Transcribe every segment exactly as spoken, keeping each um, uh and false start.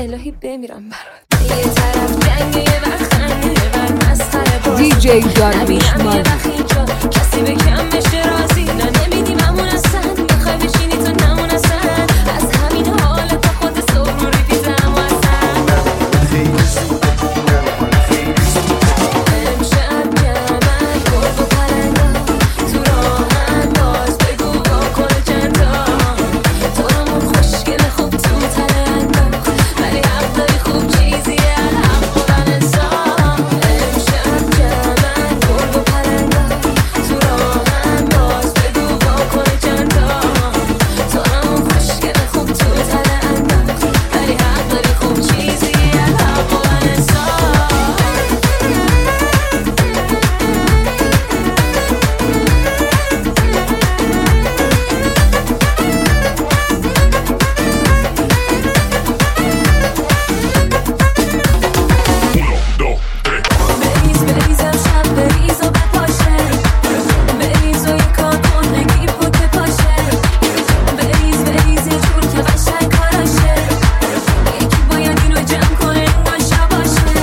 الهی بمیرم برات. یه طرف جنگ یه وقت خنده یه وقت مسخره باز دی جی داریوش مال کسی به کم بشه راضی نه نمیدیم همون اصلا میخوای بشینی تو نمون اصلا از همین حال تا خود صبح رو ریپیزم واسن خیلی سوده خیلی سوده امشب جمعن گرگ و پرندا تو راهن باز بگو با کل جندا تو همون خوشگل خوب تو تلندا ولی حق داری خوب چیزیه حق بودن انسان امشب جمعن گرگ و پرندا تو راهن باز بگو با کل جندا تو همون خوشگل خوب تو تلندا ولی حق داری خوب چیزیه حق بودن انسان بریز بریزم شب بریز و بپاشه بریز و یک کار کن نگیر پوک پاشه بریز بریز یه جور که قشنگ کاراشه یکی باید اینو جمع کنه اون شب باشه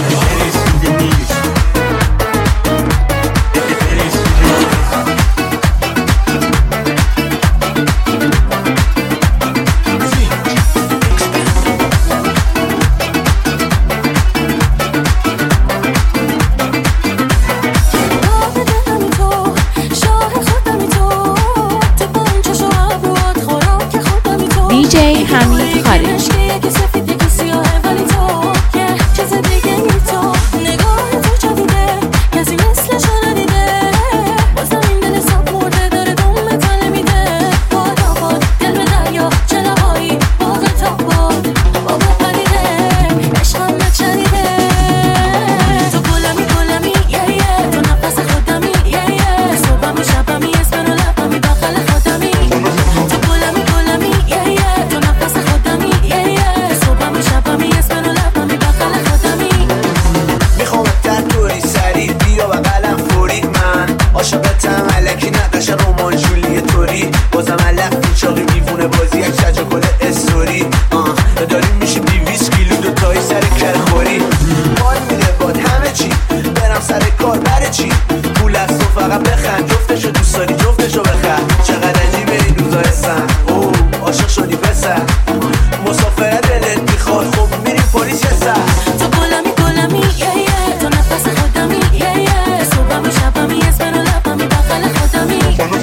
راه دلمی تو شاه خودمی تو تو پنجه شو عبوات خوراک خودمی تو دی جی حمید خارجی عشقی یکی سفید یکی سیاهه ولی تو یه چیز دیگه ای تو نگاه تو جدیده کسی مثلشو ندیده بازم این دل حساب مرده داره دوم تله میده باد آباد دل به دریا چلاهایی باغ تا باد بابا پریده عشقم نچریده تو گلمی گلمی یه یه تو نفس خودمی یه یه صبحمی شبمی اسمن و لبمی بغل خودمی تو گلمی گلمی یه یه تو نفس خودمی یه یه صبحمی شبمی اسمن و لبمی بغل خودمی میخوام در توری سریع بیا و قلم فوری من عاشقتم الکی نقش رمان جولی توری بازم علف چاقی میفونه بازی یک شجا کل استوری آه داریم میشیم دیویس کیلو دوتایی سر کرخوری حال میده باد همه چی برم سر کار بره چی پول از تو فقط بخند جفتشو دوست داری جفتشو بخند چقدر عجیبه این روزا هستن اوه عاشق شدی پسر مسافرت دلت میخواد خب میریم پلیس یه سر تو گلمی گلمی یه یه تو نفس خودمی یه یه صبحمی شبمی اسمن و لبمی بغل خودمی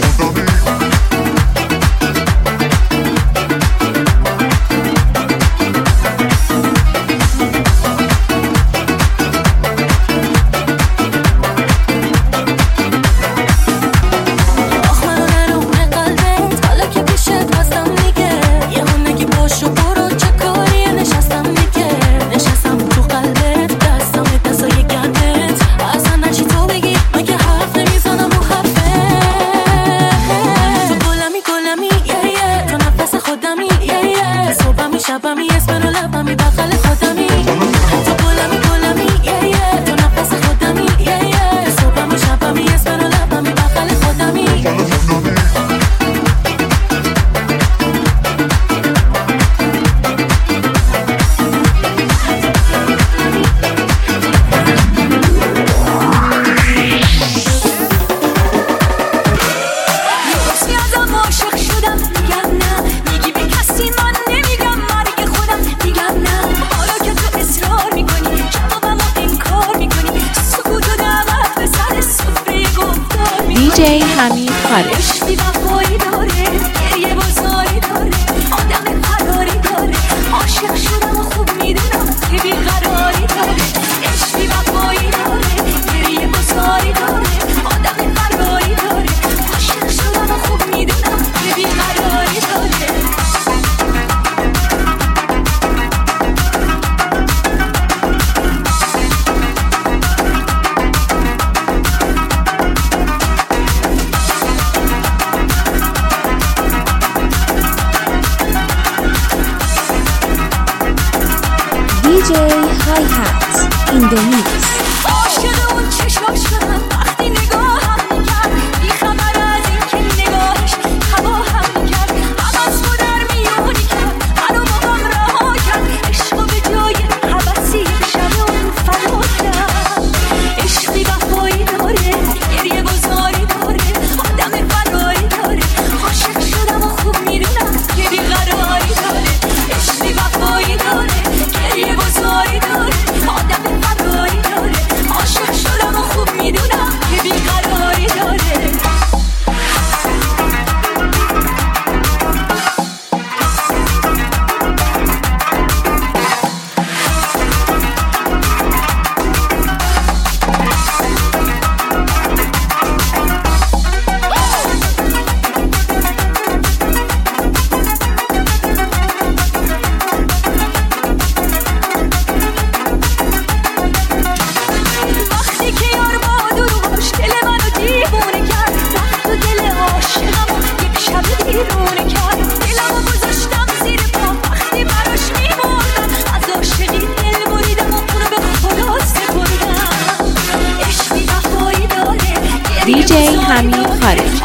آخ منو نرومه قلبت حالا که پیشت هستم دیگه یه هون نگی باشو برو چه کاریه نشستم دیگه نشستم تو قلبت دستم دستای گرمت اصلا نچی تو بگی مگه حرف نمیزنم و حرفه تو گلمی گلمی یه یه تو نفس خودمی یه یه صبحمی شبمی اسمن و لبمی بغل خودمی تو گلمی گلمی یه یه تو نفس خودمی یه یه صبحمی شبمی اسمن و لبمی بغل خودمی یکی ازم عاشق شدم میگم نه میگی به کسی من نمیگم مرگ خودم میگم نه حالا که تو اصرار میکنی جوابمو انکار میکنی سکوت و دعوت به سر سفره گفتار دی میکنی جی حمید خارجی عشقی وفایی داره گریه بازاری داره آدم قراری داره عاشق شدم و خوب میدونم که بیقراری داره عشقی وفایی داره گریه بازاری داره آدم قراری داره عاشق شدم و خوب میدونم که بیقراری داره دی جی های هات in the mix عاشق اون چشاش شدم وقتی نگاهم میکرد بیخبر از این که نگاهش هوا هم میکرد عوض رو در میونی کرد منو با هم رها کرد عشق و خارج.